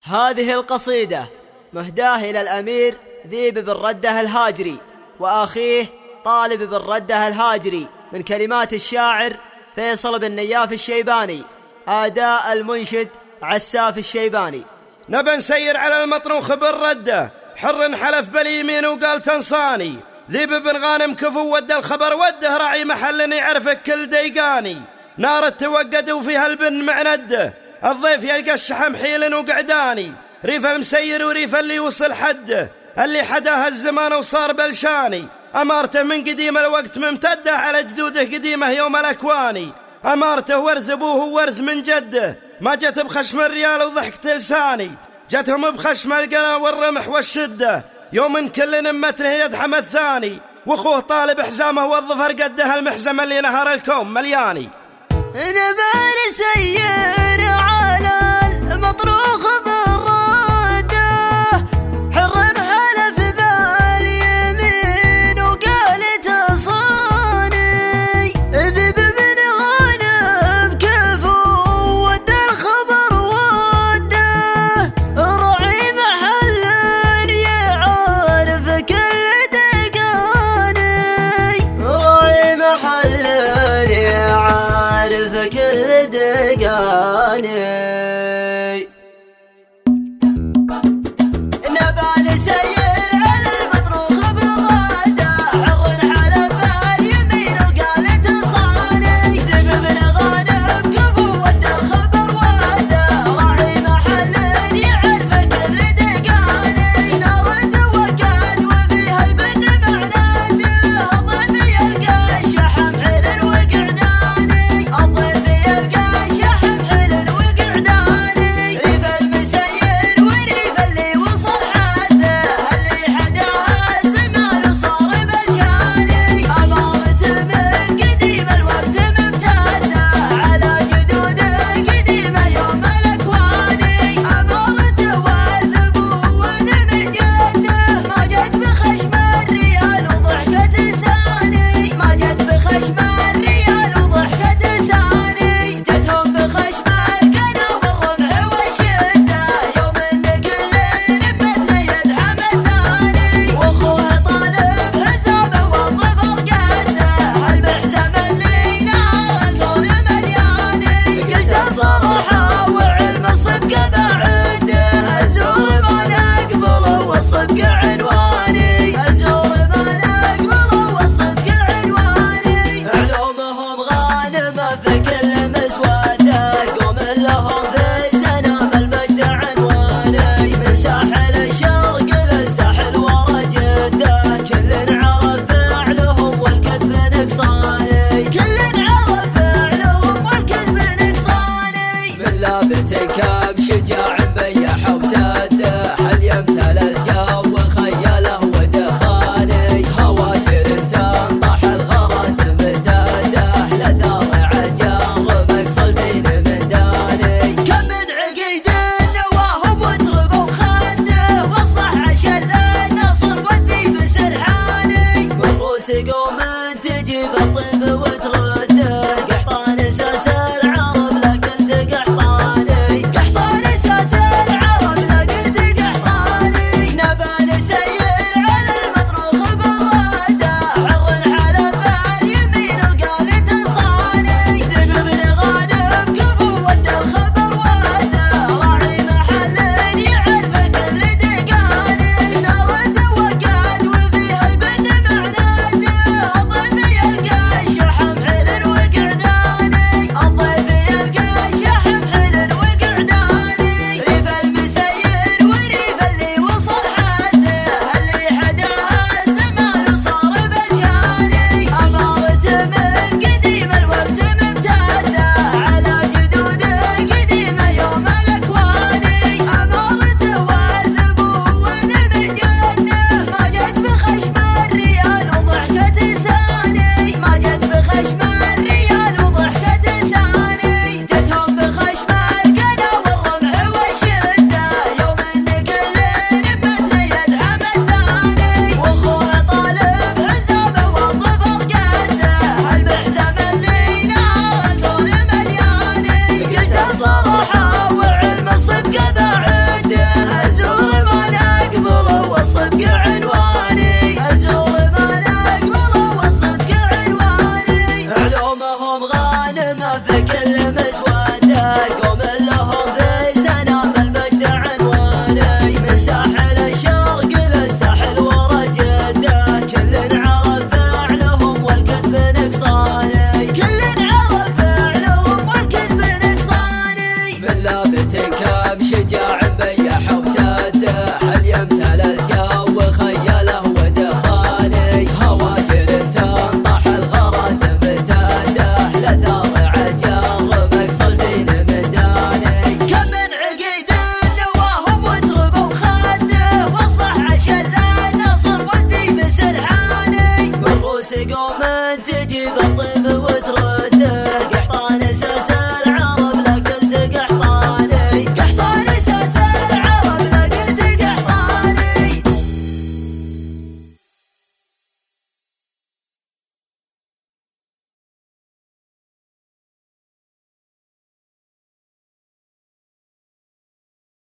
هذه القصيدة مهداة إلى الأمير ذيب بن ردة الهاجري وأخيه طالب بن ردة الهاجري، من كلمات الشاعر فيصل بن نياف الشيباني، أداء المنشد عساف الشيباني. نبى نسير على المطروخ بن ردة، حر حلف باليمين وقال تنصاني، ذيب بن غانم كفو ود الخبر وده، راعي محل يعرفك كل ديقاني، نار توقد وفيها البن معنده، الضيف يلقى الشحم حيل وقعداني، ريف المسير وريف اللي يوصل حده، اللي حداها الزمان وصار بلشاني، أمارته من قديم الوقت ممتده، على جدوده قديمه يوم الأكواني، أمارته ورث أبوه وورث من جده، ما جت بخشم الريال وضحكت لساني، جتهم بخشم القنا والرمح والشدة، يوم كل نمته يدحم الثاني، واخوه طالب حزامه والظفر قده، المحزم اللي نهر الكون ملياني. نبى نسير على المطروخ